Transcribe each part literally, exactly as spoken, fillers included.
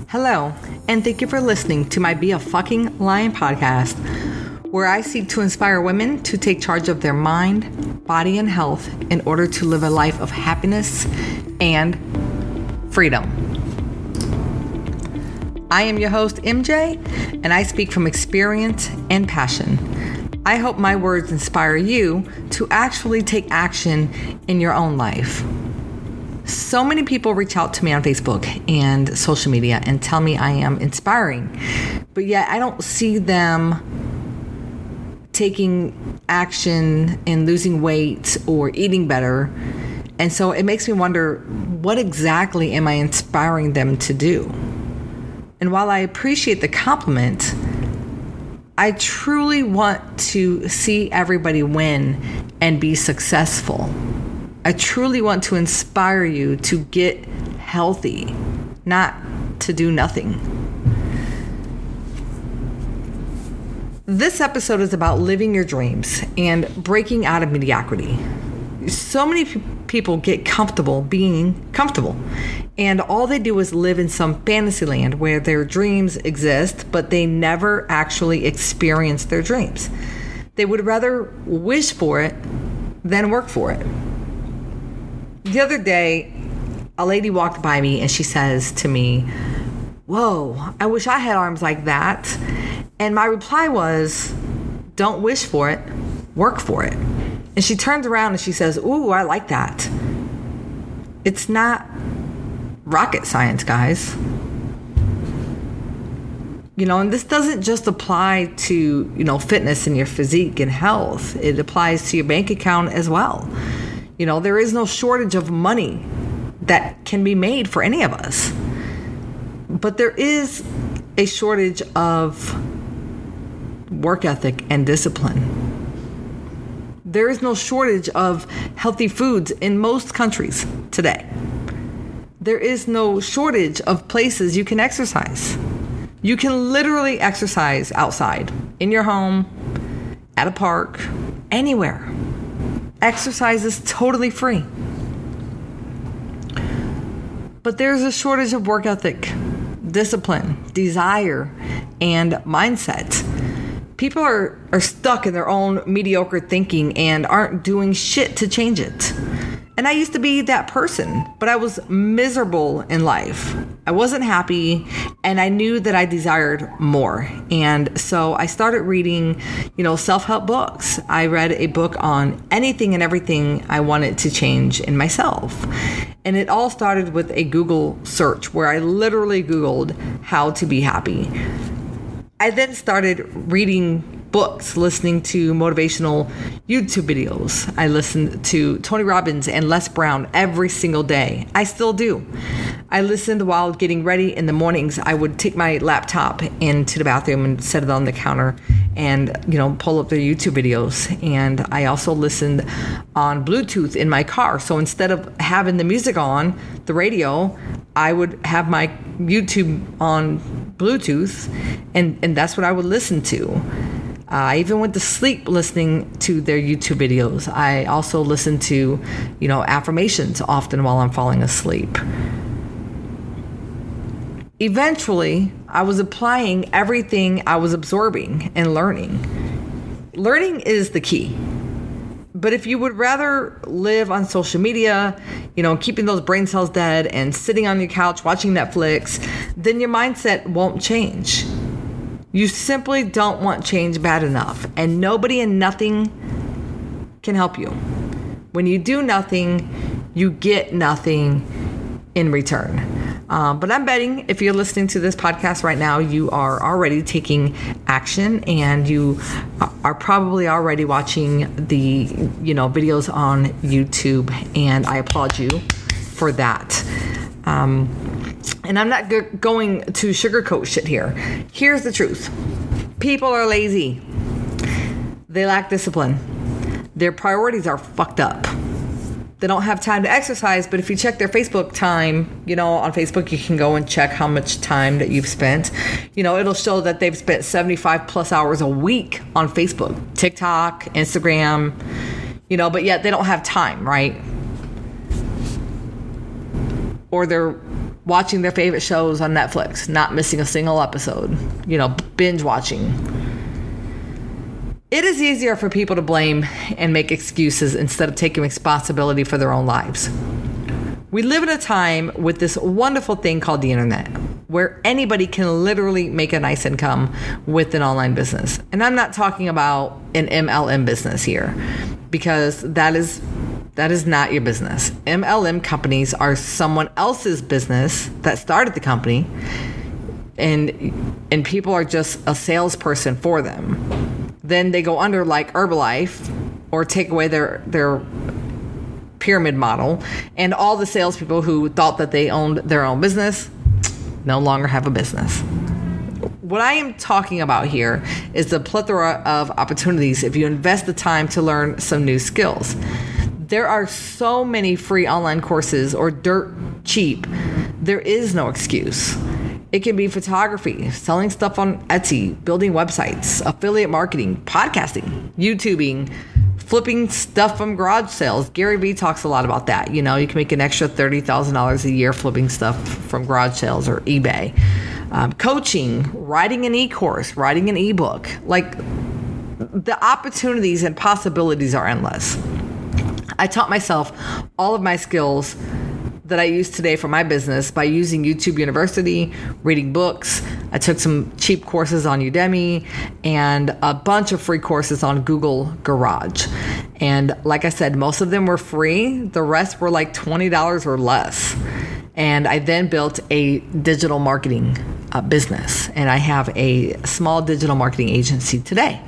Hello, and thank you for listening to my Be a Fucking Lion podcast, where I seek to inspire women to take charge of their mind, body, and health in order to live a life of happiness and freedom. I am your host, M J, and I speak from experience and passion. I hope my words inspire you to actually take action in your own life. So many people reach out to me on Facebook and social media and tell me I am inspiring, but yet I don't see them taking action in losing weight or eating better. And so it makes me wonder, what exactly am I inspiring them to do? And while I appreciate the compliment, I truly want to see everybody win and be successful. I truly want to inspire you to get healthy, not to do nothing. This episode is about living your dreams and breaking out of mediocrity. So many p- people get comfortable being comfortable, and all they do is live in some fantasy land where their dreams exist, but they never actually experience their dreams. They would rather wish for it than work for it. The other day, a lady walked by me and she says to me, "Whoa, I wish I had arms like that." And my reply was, "Don't wish for it, work for it." And she turns around and she says, "Ooh, I like that." It's not rocket science, guys. You know, and this doesn't just apply to, you know, fitness and your physique and health. It applies to your bank account as well. You know, there is no shortage of money that can be made for any of us. But there is a shortage of work ethic and discipline. There is no shortage of healthy foods in most countries today. There is no shortage of places you can exercise. You can literally exercise outside, in your home, at a park, anywhere. Exercise is totally free. But there's a shortage of work ethic, discipline, desire, and mindset. People are, are stuck in their own mediocre thinking and aren't doing shit to change it. And I used to be that person, but I was miserable in life. I wasn't happy, and I knew that I desired more. And so I started reading, you know, self-help books. I read a book on anything and everything I wanted to change in myself. And it all started with a Google search where I literally Googled how to be happy. I then started reading books, listening to motivational YouTube videos. I listened to Tony Robbins and Les Brown every single day. I still do. I listened while getting ready in the mornings. I would take my laptop into the bathroom and set it on the counter and, you know, pull up the YouTube videos. And I also listened on Bluetooth in my car. So instead of having the music on the radio, I would have my YouTube on Bluetooth, and, and that's what I would listen to. Uh, I even went to sleep listening to their YouTube videos. I also listen to, you know, affirmations often while I'm falling asleep. Eventually, I was applying everything I was absorbing and learning. Learning is the key. But if you would rather live on social media, you know, keeping those brain cells dead and sitting on your couch watching Netflix, then your mindset won't change. You simply don't want change bad enough, and nobody and nothing can help you. When you do nothing, you get nothing in return. Um, but I'm betting if you're listening to this podcast right now, you are already taking action, and you are probably already watching the, you know, videos on YouTube, and I applaud you for that. Um, And I'm not g- going to sugarcoat shit here. Here's the truth. People are lazy. They lack discipline. Their priorities are fucked up. They don't have time to exercise, but if you check their Facebook time, you know, on Facebook, you can go and check how much time that you've spent. You know, it'll show that they've spent seventy-five plus hours a week on Facebook, TikTok, Instagram, you know, but yet they don't have time, right? Or they're watching their favorite shows on Netflix, not missing a single episode, you know, binge watching. It is easier for people to blame and make excuses instead of taking responsibility for their own lives. We live in a time with this wonderful thing called the internet, where anybody can literally make a nice income with an online business. And I'm not talking about an M L M business here, because that is that is not your business. M L M companies are someone else's business that started the company, and and people are just a salesperson for them. Then they go under like Herbalife or take away their their pyramid model, and all the salespeople who thought that they owned their own business no longer have a business. What I am talking about here is the plethora of opportunities if you invest the time to learn some new skills. There are so many free online courses or dirt cheap. There is no excuse. It can be photography, selling stuff on Etsy, building websites, affiliate marketing, podcasting, YouTubing, flipping stuff from garage sales. Gary Vee talks a lot about that. You know, you can make an extra thirty thousand dollars a year flipping stuff from garage sales or eBay. Um, coaching, writing an e-course, writing an ebook. Like, the opportunities and possibilities are endless. I taught myself all of my skills that I use today for my business by using YouTube University, reading books. I took some cheap courses on Udemy and a bunch of free courses on Google Garage. And like I said, most of them were free. The rest were like twenty dollars or less. And I then built a digital marketing uh, business. And I have a small digital marketing agency today.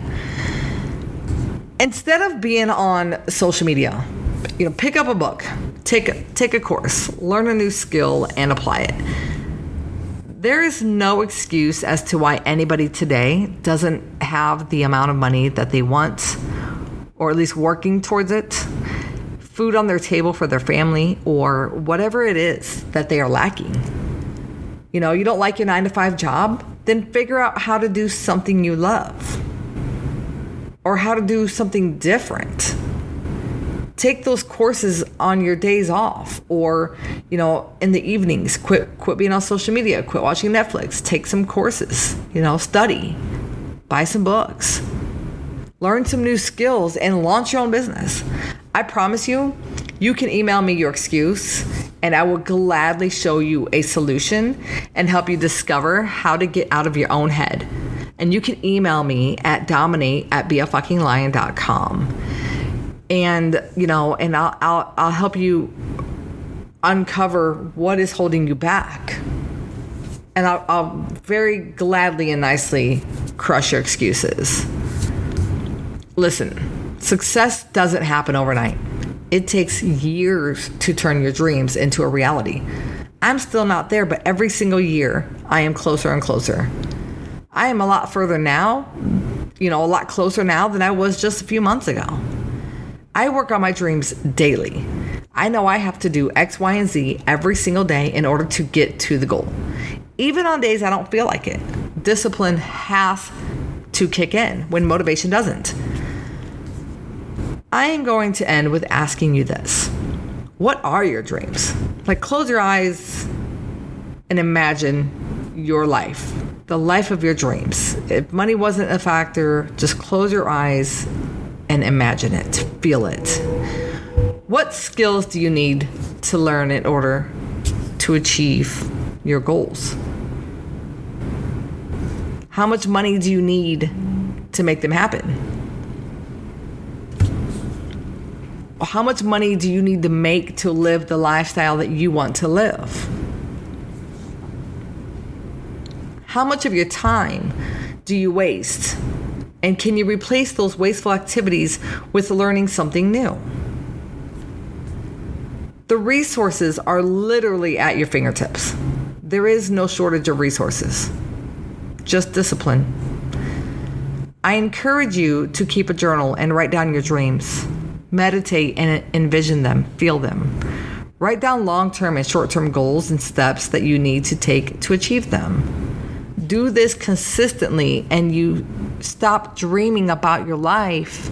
Instead of being on social media, you know, pick up a book, take a, take a course, learn a new skill, and apply it. There is no excuse as to why anybody today doesn't have the amount of money that they want, or at least working towards it, food on their table for their family, or whatever it is that they are lacking. You know, you don't like your nine to five job? Then figure out how to do something you love, or how to do something different. Take those courses on your days off, or, you know, in the evenings. Quit quit being on social media. Quit watching Netflix. Take some courses. You know, study. Buy some books. Learn some new skills and launch your own business. I promise you, you can email me your excuse, and I will gladly show you a solution and help you discover how to get out of your own head. And you can email me at dominate at be a fucking lion dot com. And, you know, and I'll, I'll, I'll help you uncover what is holding you back. And I'll, I'll very gladly and nicely crush your excuses. Listen, success doesn't happen overnight. It takes years to turn your dreams into a reality. I'm still not there, but every single year I am closer and closer. I am a lot further now, you know, a lot closer now than I was just a few months ago. I work on my dreams daily. I know I have to do X, Y, and Z every single day in order to get to the goal. Even on days I don't feel like it. Discipline has to kick in when motivation doesn't. I am going to end with asking you this. What are your dreams? Like, close your eyes and imagine your life, the life of your dreams. If money wasn't a factor, just close your eyes and imagine it, feel it. What skills do you need to learn in order to achieve your goals? How much money do you need to make them happen? How much money do you need to make to live the lifestyle that you want to live? How much of your time do you waste? And can you replace those wasteful activities with learning something new? The resources are literally at your fingertips. There is no shortage of resources, just discipline. I encourage you to keep a journal and write down your dreams. Meditate and envision them, feel them. Write down long-term and short-term goals and steps that you need to take to achieve them. Do this consistently, and you stop dreaming about your life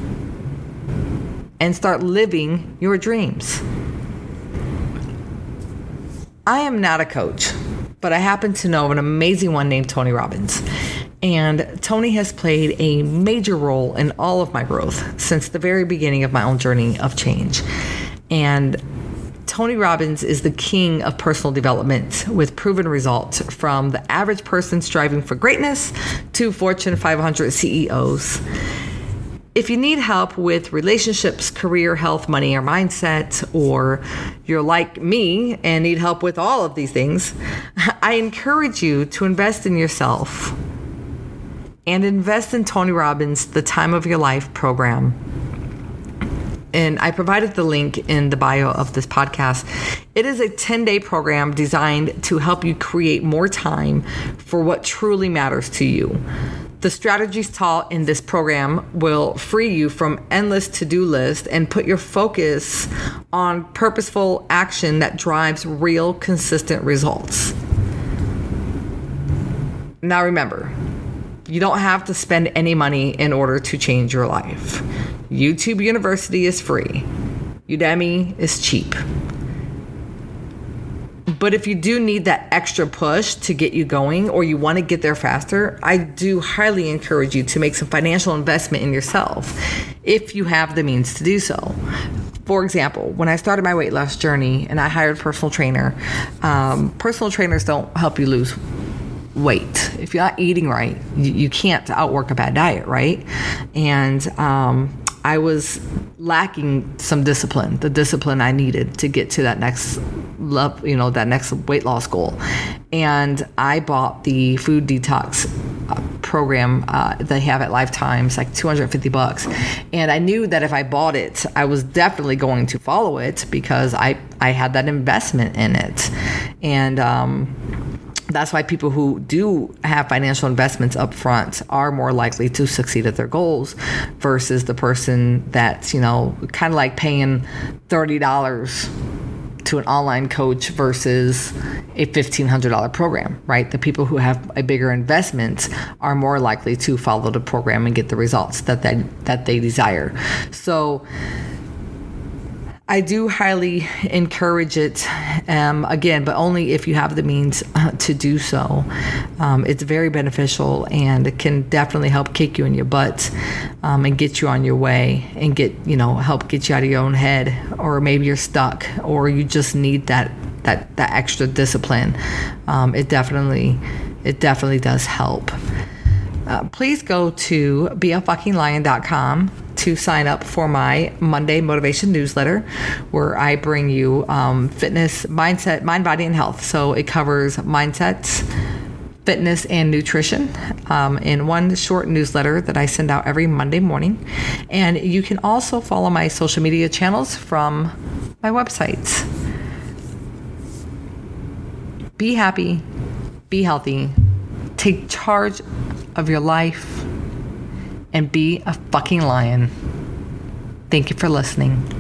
and start living your dreams. I am not a coach, but I happen to know of an amazing one named Tony Robbins. And Tony has played a major role in all of my growth since the very beginning of my own journey of change. And Tony Robbins is the king of personal development with proven results from the average person striving for greatness to Fortune five hundred C E Os. If you need help with relationships, career, health, money, or mindset, or you're like me and need help with all of these things, I encourage you to invest in yourself and invest in Tony Robbins' The Time of Your Life program. And I provided the link in the bio of this podcast. It is a ten-day program designed to help you create more time for what truly matters to you. The strategies taught in this program will free you from endless to-do lists and put your focus on purposeful action that drives real, consistent results. Now remember, you don't have to spend any money in order to change your life. YouTube University is free. Udemy is cheap. But if you do need that extra push to get you going, or you want to get there faster, I do highly encourage you to make some financial investment in yourself if you have the means to do so. For example, when I started my weight loss journey and I hired a personal trainer, um, personal trainers don't help you lose weight. If you're not eating right, you, you can't outwork a bad diet, right? And um, I was lacking some discipline, the discipline I needed to get to that next love, you know, that next weight loss goal. And I bought the food detox uh, program uh, they have at Lifetime. It's like two hundred fifty bucks. And I knew that if I bought it, I was definitely going to follow it because I, I had that investment in it. And, um, that's why people who do have financial investments up front are more likely to succeed at their goals versus the person that's, you know, kind of like paying thirty dollars to an online coach versus a fifteen hundred dollars program, right? The people who have a bigger investment are more likely to follow the program and get the results that they, that they desire. So I do highly encourage it, um, again, but only if you have the means uh, to do so. Um, it's very beneficial and it can definitely help kick you in your butt um, and get you on your way and get, you know, help get you out of your own head, or maybe you're stuck or you just need that that that extra discipline. Um, it definitely it definitely does help. Uh, please go to be a fucking lion dot com to sign up for my Monday motivation newsletter, where I bring you um, fitness, mindset, mind, body, and health. So it covers mindsets, fitness, and nutrition um, in one short newsletter that I send out every Monday morning. And you can also follow my social media channels from my websites. Be happy, be healthy, take charge of your life, and be a fucking lion. Thank you for listening.